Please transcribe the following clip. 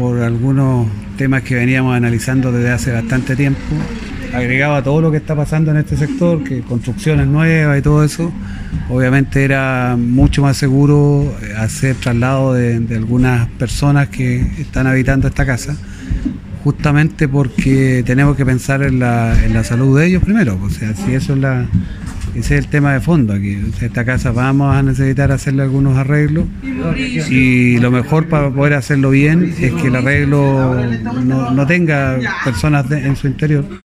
por algunos temas que veníamos analizando desde hace bastante tiempo, agregado a todo lo que está pasando en este sector, que construcciones nuevas y todo eso, obviamente era mucho más seguro hacer traslado de algunas personas que están habitando esta casa, justamente porque tenemos que pensar en la salud de ellos primero. O sea, si eso es ese es el tema de fondo aquí. O sea, esta casa vamos a necesitar hacerle algunos arreglos y lo mejor para poder hacerlo bien es que el arreglo no tenga personas en su interior.